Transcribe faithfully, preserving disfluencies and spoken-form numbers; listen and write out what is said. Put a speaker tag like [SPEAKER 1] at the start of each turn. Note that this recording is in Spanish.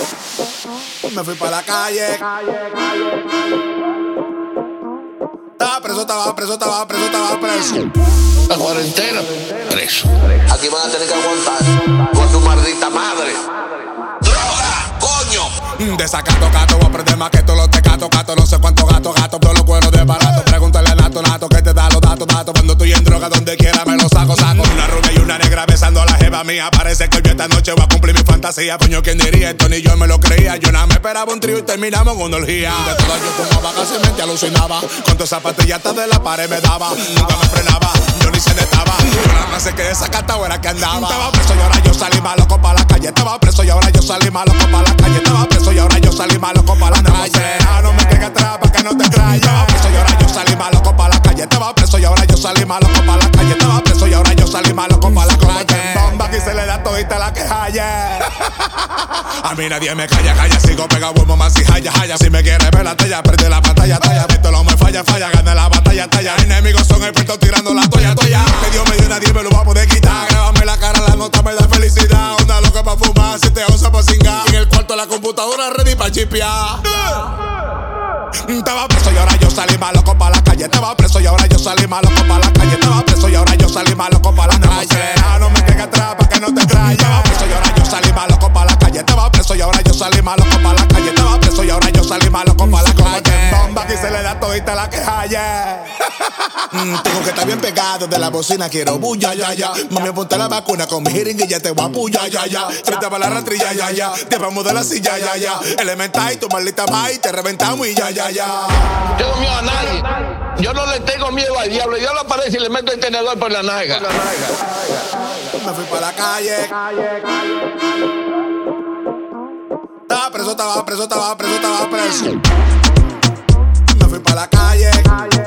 [SPEAKER 1] Me fui pa' la calle. Estaba preso, estaba preso, estaba preso, estaba preso.
[SPEAKER 2] La cuarentena, preso.
[SPEAKER 3] Aquí van a tener que aguantar con su maldita madre. ¡Droga, coño!
[SPEAKER 1] Desacato, gato, voy a aprender más que todos los tecatos, gato. No sé cuántos gatos, gato, todos los buenos de barato. Pregúntale a Nato, Nato, que te da los datos, datos. Cuando estoy en droga, donde quiera me lo saco, saco. Una rubia y una negra besando a la jeva mía. Parece que yo esta noche voy a cumplir mi fantasía. Coño, ¿quién diría? Esto ni yo me lo creía. Yo nada me esperaba un trío y terminamos en una orgía. De todo yo fumaba, casi mente alucinaba. Con tus zapatillas hasta de la pared me daba. Nunca me frenaba, yo ni se netaba. Yo nada más sé que esa cata era que andaba. Estaba preso y ahora yo salí más loco pa' la calle. Estaba preso y ahora yo salí más loco pa' la calle. Estaba preso y ahora yo salí más loco pa' la calle. No me quedes atrás pa' que no te traiga. Estaba preso y ahora yo salí más loco pa' la calle. Estaba preso y ahora yo salí más loco pa' la calle. Estaba preso y ahora yo salí más loco pa' la calle. Bomba aquí se le da todita la que haya. A mí nadie me calla, calla. Sigo pegado, huevo más y jaya, jaya. Si me quieres ver la talla, prende la pantalla, talla. Esto no me falla, falla. Gana la batalla, talla. Enemigos son expertos tirando la toalla, toalla. Me dio medio nadie me lo va a poder quitar. Grábame la cara, la nota me da felicidad. Una loca pa' fumar, siete onzas pa' cingar. En el cuarto la computadora ready pa' chipear. Estaba preso y ahora yo salí más loco pa' la calle. Estaba preso y ahora yo salí más loco pa' la calle. Estaba preso y ahora yo salí más loco pa' la calle. No me quedes atrás pa' que no te traiga. Estaba preso y ahora yo salí más loco pa' la calle. Estaba preso y ahora yo salí más loco pa' la calle. Estaba preso y ahora yo salí más loco pa' la calle. Bomba aquí se le da todita la que haya. Mm, tengo que estar bien pegado de la bocina, quiero bulla, ya, ya. Mami, ponte la vacuna con mi jeringuilla, te voy a puya, ya, ya. Frente a la ratrilla, ya, ya. Te vamos de la silla, ya, ya. Elemental, tu maldita mai, te reventamos y ya, ya, ya.
[SPEAKER 2] Yo no miedo a nadie. Yo no le tengo miedo al diablo. Yo lo aparece y le meto el tenedor por la nalga.
[SPEAKER 1] Me fui pa' la calle. Estaba preso, estaba preso, estaba preso, estaba preso. Me fui pa' la calle.